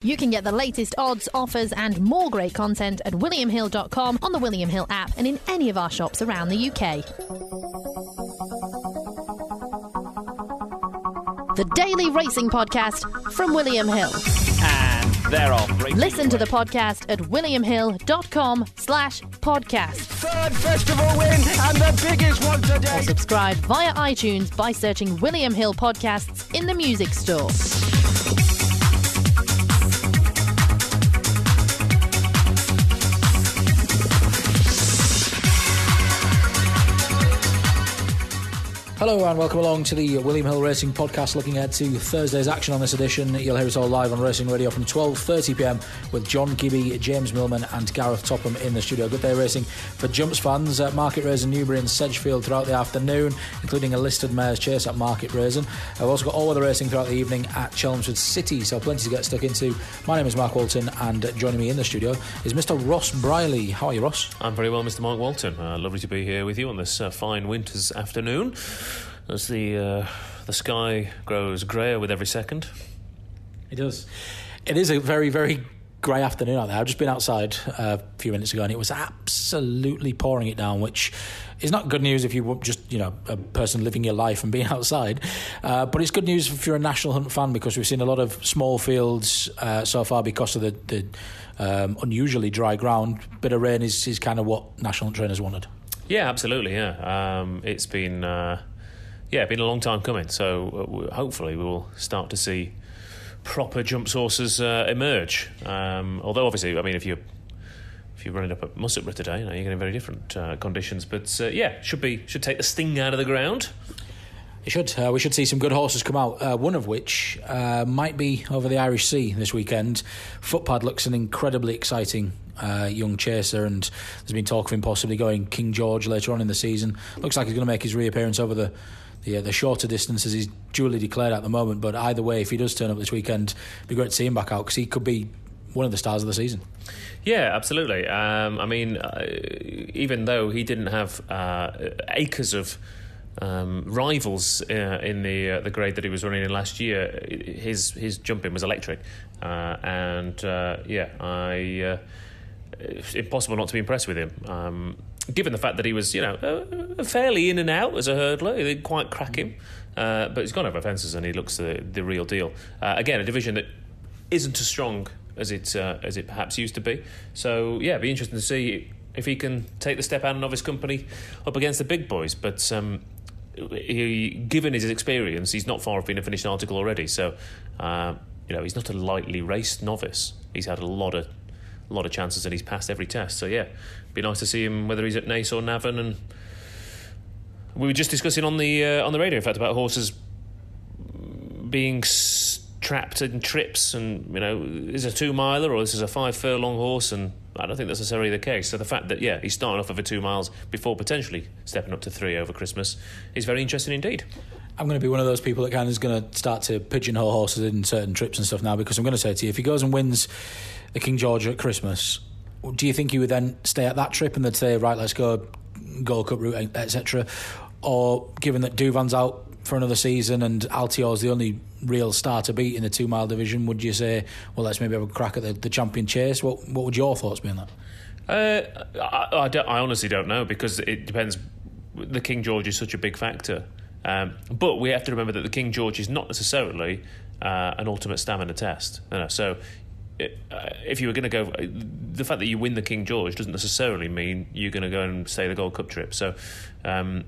You can get the latest odds, offers and more great content at williamhill.com, on the William Hill app and in any of our shops around the UK. The Daily Racing Podcast from William Hill. And they're off. Listen to the podcast at williamhill.com/podcast. Third festival win and the biggest one today. Or subscribe via iTunes by searching William Hill Podcasts in the music store. Hello and welcome along to the William Hill Racing Podcast, looking ahead to Thursday's action on this edition. You'll hear us all live on Racing Radio from 12:30pm with John Gibby, James Millman and Gareth Topham in the studio. Good day racing for jumps fans at Market Rasen, Newbury and Sedgefield throughout the afternoon, including a listed mares chase at Market Rasen. We've also got all other racing throughout the evening at Chelmsford City, so plenty to get stuck into. My name is Mark Walton and joining me in the studio is Mr Ross Briley. How are you, Ross? I'm very well, Mr Mark Walton. Lovely to be here with you on this fine winter's afternoon. As the sky grows greyer with every second. It does. It is a very, very grey afternoon out there. I've just been outside a few minutes ago and it was absolutely pouring it down, which is not good news if you're just, a person living your life and being outside. But it's good news if you're a National Hunt fan, because we've seen a lot of small fields so far because of the unusually dry ground. Bit of rain is kind of what National Hunt trainers wanted. Yeah, absolutely, yeah. It's been... been a long time coming, so hopefully we will start to see proper jump sources emerge. Although obviously, I mean, if you're running up at Musselburgh today, you're getting very different conditions. But should take the sting out of the ground. It should. We should see some good horses come out. One of which might be over the Irish Sea this weekend. Footpad looks an incredibly exciting young chaser, and there's been talk of him possibly going King George later on in the season. Looks like he's going to make his reappearance over the shorter distances. He's duly declared at the moment, but either way, if he does turn up this weekend, it'd be great to see him back out, because he could be one of the stars of the season. Yeah, absolutely. Even though he didn't have acres of rivals in the grade that he was running in last year, his jumping was electric, impossible not to be impressed with him. Given the fact that he was, fairly in and out as a hurdler, he didn't quite crack him, but he's gone over fences and he looks the real deal. Again, a division that isn't as strong as it perhaps used to be. So yeah, it'd be interesting to see if he can take the step out of novice company up against the big boys. But given his experience, he's not far off being a finished article already. So he's not a lightly raced novice. He's had a lot of chances and he's passed every test. So yeah, be nice to see him, whether he's at Naas or Navan. And we were just discussing on the radio, in fact, about horses being trapped in trips, and is a 2-miler or this is a 5 furlong horse, and I don't think that's necessarily the case. So the fact that he's starting off over 2 miles before potentially stepping up to 3 over Christmas is very interesting indeed. I'm going to be one of those people that kind of is going to start to pigeonhole horses in certain trips and stuff now, because I'm going to say to you, if he goes and wins the King George at Christmas, do you think he would then stay at that trip and they'd say, right, let's go Gold Cup route, etc.? Or given that Duvan's out for another season and Altior's the only real star to beat in the 2-mile division, would you say, well, let's maybe have a crack at the champion chase? What would your thoughts be on that? I honestly don't know, because it depends. The King George is such a big factor. But we have to remember that the King George is not necessarily an ultimate stamina test. So if you were going to go, the fact that you win the King George doesn't necessarily mean you're going to go and stay the Gold Cup trip. So I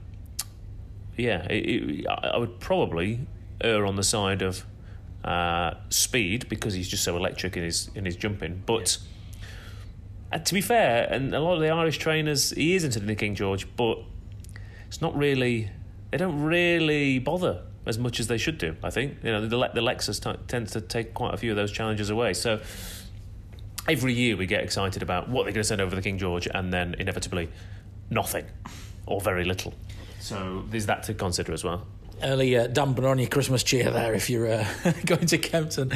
would probably err on the side of speed, because he's just so electric in his jumping. But to be fair, and a lot of the Irish trainers, he is into the King George, but it's not really. They don't really bother as much as they should do, I think. The Lexus tends to take quite a few of those challenges away. So every year we get excited about what they're going to send over the King George, and then inevitably nothing or very little. So there's that to consider as well. Early damper on your Christmas cheer there if you're going to Kempton.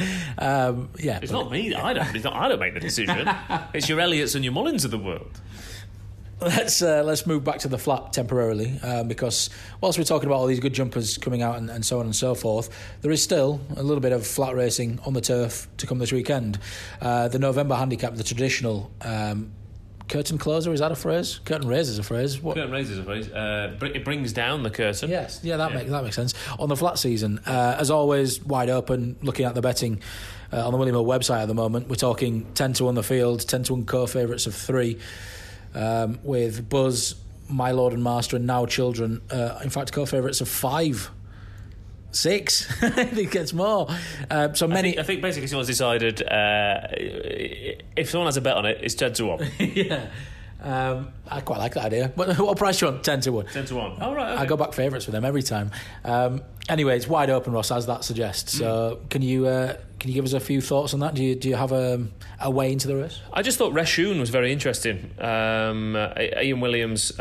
It's not me. I don't make the decision. It's your Elliots and your Mullins of the world. Let's move back to the flat temporarily because whilst we're talking about all these good jumpers coming out and so on and so forth, there is still a little bit of flat racing on the turf to come this weekend. The November handicap, the traditional curtain closer, is that a phrase? Curtain raiser is a phrase. What? Curtain raiser is a phrase. It brings down the curtain. Yes, that makes sense. On the flat season, as always, wide open. Looking at the betting on the William Hill website at the moment, we're talking 10-1 the field, 10-1 co-favourites of 3. With Buzz, My Lord and Master, and Now Children. In fact, co-favourites of 5, 6. It gets more. So many. I think basically someone's decided if someone has a bet on it, it's 10-1. Yeah. I quite like that idea. What price do you want? 10-1. 10-1. Oh, right. Okay. I go back favourites with them every time. Anyway, it's wide open, Ross, as that suggests. So can you give us a few thoughts on that? Do you have a way into the race? I just thought Reshun was very interesting. Ian Williams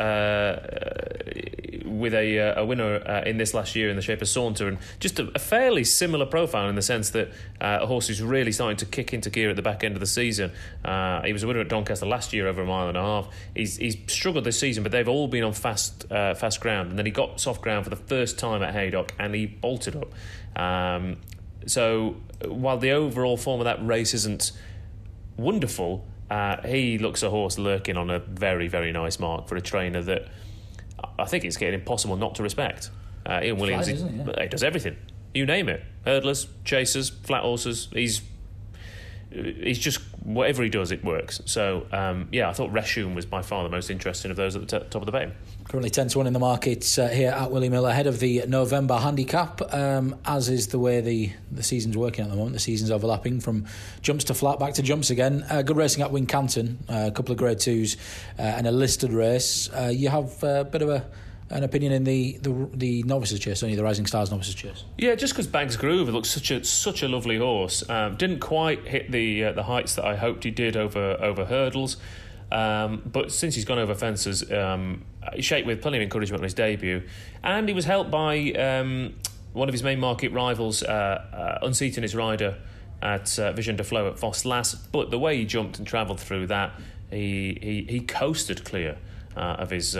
with a winner in this last year in the shape of Saunter, and just a fairly similar profile in the sense that a horse who's really starting to kick into gear at the back end of the season. He was a winner at Doncaster last year over 1.5 miles. He's struggled this season, but they've all been on fast ground, and then he got soft ground for the first time at Haydock, and he bolted up. So while the overall form of that race isn't wonderful, he looks a horse lurking on a very, very nice mark for a trainer that I think it's getting impossible not to respect. Ian Williams, he does everything. You name it. Hurdlers, chasers, flat horses. He's just, whatever he does, it works. So, I thought Reshun was by far the most interesting of those at the top of the betting. Currently 10-1 in the market here at William Hill ahead of the November handicap, as is the way the season's working at the moment. The season's overlapping from jumps to flat, back to jumps again. Good racing at Wincanton, a couple of Grade 2s and a listed race. You have a bit of an opinion in the novices chase, don't you? The Rising Stars novices chase. Yeah, just because Bags Groove looks such a lovely horse. Didn't quite hit the heights that I hoped he did over hurdles. But since he's gone over fences, he shaped with plenty of encouragement on his debut, and he was helped by one of his main market rivals unseating his rider at Vision de Flow at Foss last. But the way he jumped and travelled through that, he coasted clear of his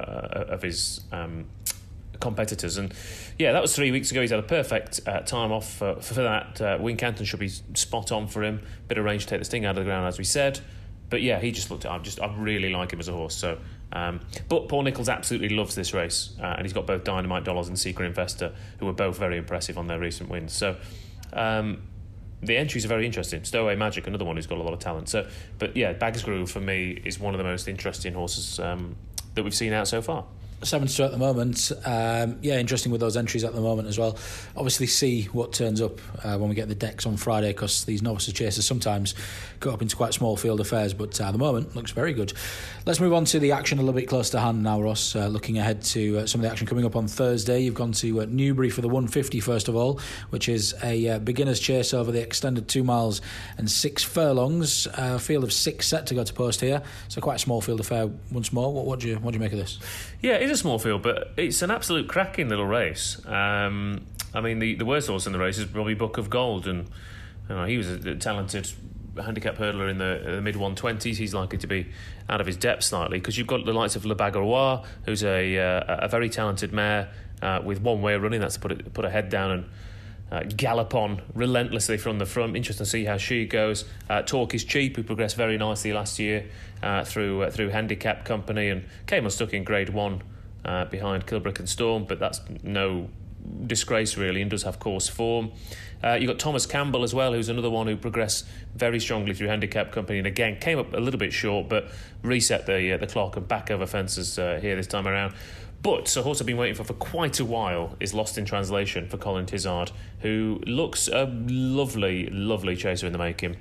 competitors, and that was 3 weeks ago. He's had a perfect time off for that. Wincanton should be spot on for him. Bit of range to take the sting out of the ground, as we said. But he just looked at. I really like him as a horse. So, but Paul Nicholls absolutely loves this race, and he's got both Dynamite Dollars and Secret Investor, who were both very impressive on their recent wins. So, the entries are very interesting. Stowaway Magic, another one who's got a lot of talent. So, but Bags Groove for me is one of the most interesting horses that we've seen out so far. 7-2 at the moment. Interesting with those entries at the moment as well. Obviously see what turns up when we get the decks on Friday, because these novices chasers sometimes cut up into quite small field affairs, but at the moment looks very good. Let's move on to the action a little bit close to hand now, Ross. Looking ahead to some of the action coming up on Thursday. You've gone to Newbury for the 150 first of all, which is a beginner's chase over the extended 2 miles and 6 furlongs. Field of 6 set to go to post here, so quite a small field affair once more. What do you make of this? Yeah, it is a small field, but it's an absolute cracking little race. I mean, the worst horse in the race is probably Book of Gold, and he was a talented handicap hurdler in the mid-120s. He's likely to be out of his depth slightly, because you've got the likes of Le Bagarrois, who's a very talented mare with one way of running, that's to put her head down and gallop on relentlessly from the front. Interesting to see how she goes. Talk is Cheap, who progressed very nicely last year through Handicap Company and came unstuck in Grade 1 behind Kilbrick and Storm, but that's no disgrace really, and does have course form. You've got Thomas Campbell as well, who's another one who progressed very strongly through Handicap Company, and again came up a little bit short, but reset the clock and back over fences here this time around. But a horse I've been waiting for quite a while is Lost in Translation for Colin Tizard, who looks a lovely, lovely chaser in the making.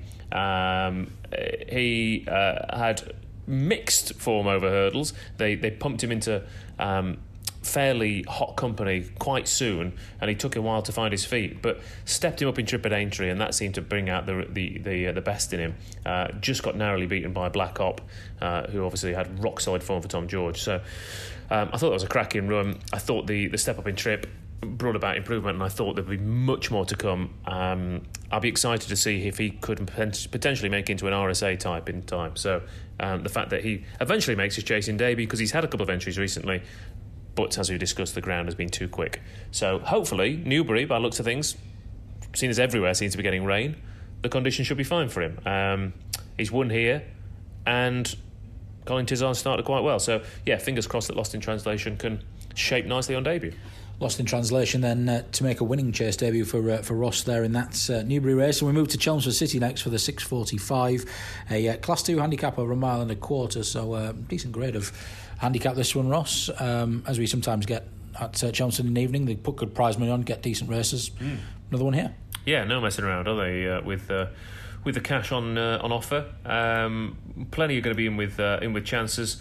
He had mixed form over hurdles. They pumped him into fairly hot company quite soon, and he took a while to find his feet, but stepped him up in Trip at Aintree, and that seemed to bring out the best in him. Just got narrowly beaten by Black Op, who obviously had rock solid form for Tom George. So I thought that was a cracking run. I thought the step up in Trip brought about improvement, and I thought there'd be much more to come. I'll be excited to see if he could potentially make into an RSA type in time. So the fact that he eventually makes his chasing debut, because he's had a couple of entries recently, but as we discussed, the ground has been too quick. So hopefully Newbury, by the looks of things, seen as everywhere seems to be getting rain, the conditions should be fine for him. He's won here, and Colin Tizard started quite well. So yeah, fingers crossed that Lost in Translation can shape nicely on debut. Lost in Translation then to make a winning chase debut for Ross there in that Newbury race. And we move to Chelmsford City next for the 6:45, a Class 2 handicap over 1.25 miles, so decent grade of handicap this one, Ross, as we sometimes get at Chelmsford in the evening. They put good prize money on, get decent races. Another one here. Yeah, no messing around, are they, with the cash on offer. Plenty are going to be in with chances.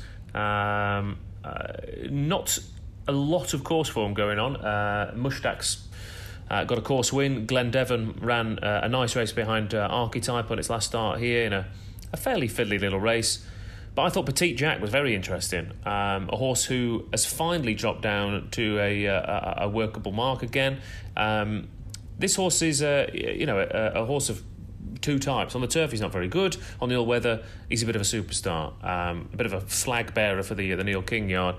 Not a lot of course form going on. Mushtaq's got a course win. Glenn Devon ran a nice race behind Archetype on its last start here in a fairly fiddly little race. But I thought Petite Jack was very interesting. A horse who has finally dropped down to a workable mark again. This horse is a horse of two types. On the turf, he's not very good. On the all-weather, he's a bit of a superstar. A bit of a flag bearer for the Neil King yard.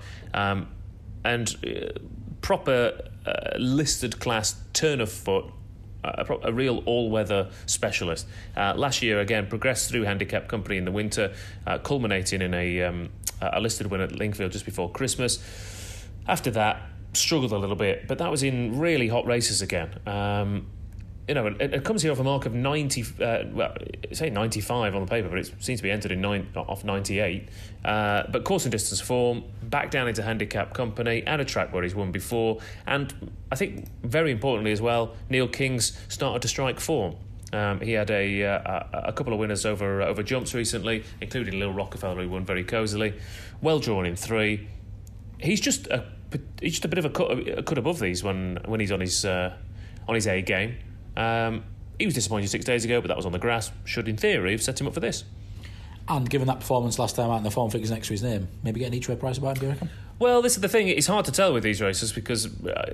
And proper listed class turn of foot, a real all-weather specialist. Last year, again, progressed through Handicap Company in the winter, culminating in a listed win at Lingfield just before Christmas. After that, struggled a little bit, but that was in really hot races again. It comes here off a mark of 90, say 95 on the paper, but it seems to be entered in off 98. But course and distance form, back down into Handicap Company, at a track where he's won before, and I think very importantly as well, Neil King's started to strike form. He had a couple of winners over jumps recently, including Lil Rockefeller, who won very cosily. Well drawn in 3. He's just a bit of a cut above these when he's on his A game. He was disappointed 6 days ago, but that was on the grass. Should, in theory, have set him up for this. And given that performance last time out and the form figures next to his name, maybe get an each-way price about him, do you reckon? Well, this is the thing. It's hard to tell with these races because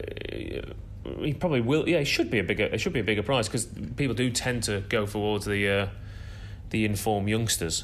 he probably will. Yeah, it should be a bigger price because people do tend to go towards the informed youngsters.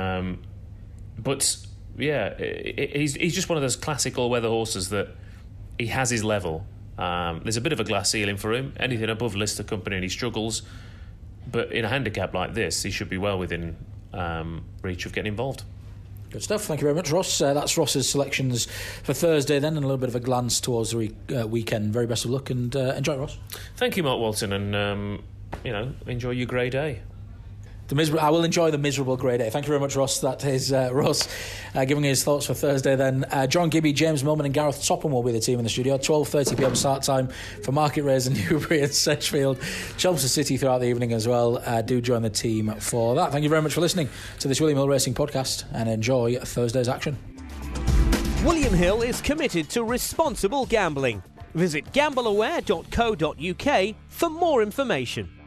But yeah, he's just one of those classic all-weather horses that he has his level. There's a bit of a glass ceiling for him. Anything above Lister Company and he struggles. But in a handicap like this, he should be well within reach of getting involved. Good stuff. Thank you very much, Ross. That's Ross's selections for Thursday then, and a little bit of a glance towards the weekend. Very best of luck and enjoy, Ross. Thank you, Mark Walton, and enjoy your grey day. I will enjoy the miserable grey day. Thank you very much, Ross. That is Ross giving his thoughts for Thursday then. John Gibby, James Millman and Gareth Topham will be the team in the studio. 12:30pm start time for Market Race and Newbury and Sedgefield. Chelmsford City throughout the evening as well. Do join the team for that. Thank you very much for listening to this William Hill Racing podcast and enjoy Thursday's action. William Hill is committed to responsible gambling. Visit gambleaware.co.uk for more information.